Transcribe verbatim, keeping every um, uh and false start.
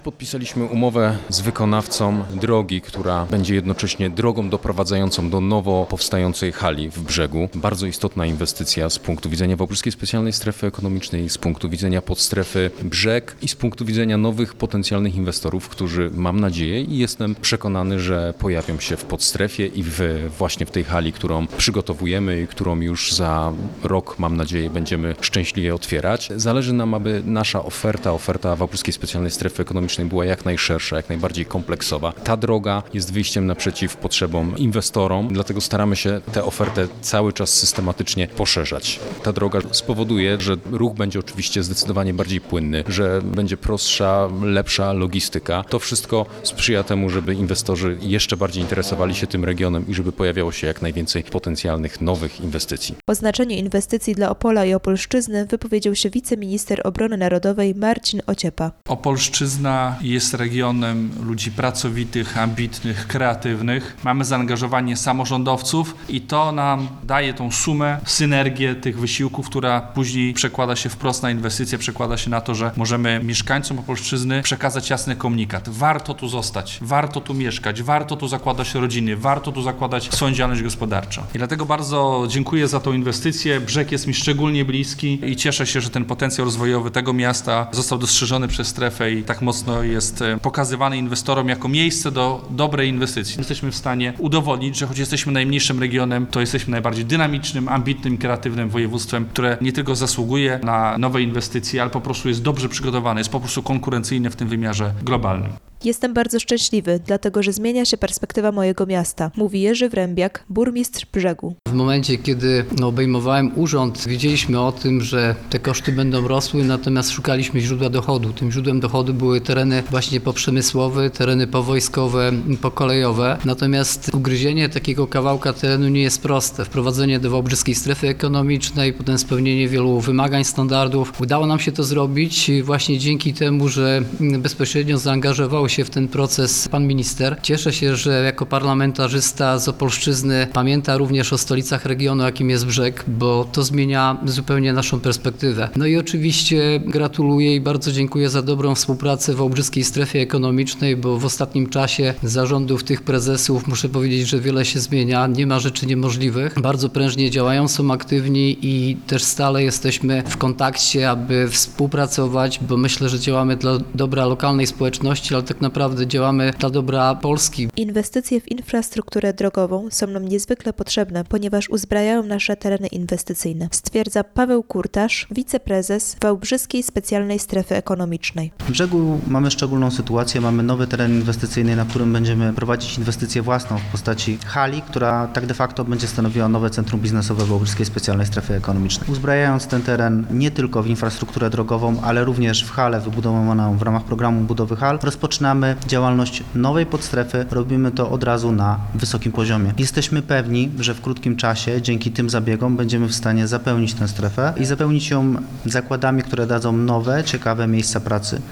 Podpisaliśmy umowę z wykonawcą drogi, która będzie jednocześnie drogą doprowadzającą do nowo powstającej hali w Brzegu. Bardzo istotna inwestycja z punktu widzenia Wałbrzyskiej Specjalnej Strefy Ekonomicznej, z punktu widzenia podstrefy Brzeg i z punktu widzenia nowych potencjalnych inwestorów, którzy, mam nadzieję i jestem przekonany, że pojawią się w podstrefie i w, właśnie w tej hali, którą przygotowujemy i którą już za rok, mam nadzieję, będziemy szczęśliwie otwierać. Zależy nam, aby nasza oferta, oferta Wałbrzyskiej Specjalnej Strefy Ekonomicznej była jak najszersza, jak najbardziej kompleksowa. Ta droga jest wyjściem naprzeciw potrzebom inwestorom, dlatego staramy się tę ofertę cały czas systematycznie poszerzać. Ta droga spowoduje, że ruch będzie oczywiście zdecydowanie bardziej płynny, że będzie prostsza, lepsza logistyka. To wszystko sprzyja temu, żeby inwestorzy jeszcze bardziej interesowali się tym regionem i żeby pojawiało się jak najwięcej potencjalnych nowych inwestycji. O znaczeniu inwestycji dla Opola i Opolszczyzny wypowiedział się wiceminister obrony narodowej Marcin Ociepa. Opolszczyzna jest regionem ludzi pracowitych, ambitnych, kreatywnych. Mamy zaangażowanie samorządowców i to nam daje tą sumę, synergię tych wysiłków, która później przekłada się wprost na inwestycje, przekłada się na to, że możemy mieszkańcom Opolszczyzny przekazać jasny komunikat. Warto tu zostać, warto tu mieszkać, warto tu zakładać rodziny, warto tu zakładać swoją działalność gospodarczą. I dlatego bardzo dziękuję za tą inwestycję. Brzeg jest mi szczególnie bliski i cieszę się, że ten potencjał rozwojowy tego miasta został dostrzeżony przez strefę i tak mocno jest pokazywany inwestorom jako miejsce do dobrej inwestycji. Jesteśmy w stanie udowodnić, że choć jesteśmy najmniejszym regionem, to jesteśmy najbardziej dynamicznym, ambitnym, kreatywnym województwem, które nie tylko zasługuje na nowe inwestycje, ale po prostu jest dobrze przygotowane, jest po prostu konkurencyjne w tym wymiarze globalnym. Jestem bardzo szczęśliwy, dlatego że zmienia się perspektywa mojego miasta, mówi Jerzy Wrębiak, burmistrz Brzegu. W momencie, kiedy obejmowałem urząd, wiedzieliśmy o tym, że te koszty będą rosły, natomiast szukaliśmy źródła dochodu. Tym źródłem dochodu były tereny właśnie poprzemysłowe, tereny powojskowe, pokolejowe. Natomiast ugryzienie takiego kawałka terenu nie jest proste. Wprowadzenie do Wałbrzyskiej Strefy Ekonomicznej, potem spełnienie wielu wymagań, standardów. Udało nam się to zrobić właśnie dzięki temu, że bezpośrednio zaangażował się w ten proces pan minister. Cieszę się, że jako parlamentarzysta z Opolszczyzny pamięta również o stolicach regionu, jakim jest Brzeg, bo to zmienia zupełnie naszą perspektywę. No i oczywiście gratuluję i bardzo dziękuję za dobrą współpracę w Wałbrzyskiej Strefie Ekonomicznej, bo w ostatnim czasie zarządów tych prezesów muszę powiedzieć, że wiele się zmienia, nie ma rzeczy niemożliwych. Bardzo prężnie działają, są aktywni i też stale jesteśmy w kontakcie, aby współpracować, bo myślę, że działamy dla dobra lokalnej społeczności, ale tak naprawdę działamy dla dobra Polski. Inwestycje w infrastrukturę drogową są nam niezwykle potrzebne, ponieważ uzbrajają nasze tereny inwestycyjne, stwierdza Paweł Kurtasz, wiceprezes Wałbrzyskiej Specjalnej Strefy Ekonomicznej. W Brzegu mamy szczególną sytuację, mamy nowy teren inwestycyjny, na którym będziemy prowadzić inwestycję własną w postaci hali, która tak de facto będzie stanowiła nowe centrum biznesowe Wałbrzyskiej Specjalnej Strefy Ekonomicznej. Uzbrajając ten teren nie tylko w infrastrukturę drogową, ale również w halę wybudowaną w ramach programu budowy hal, rozpoczynamy działalność nowej podstrefy, robimy to od razu na wysokim poziomie. Jesteśmy pewni, że w krótkim czasie dzięki tym zabiegom będziemy w stanie zapełnić tę strefę i zapełnić ją zakładami, które dadzą nowe, ciekawe miejsca pracy.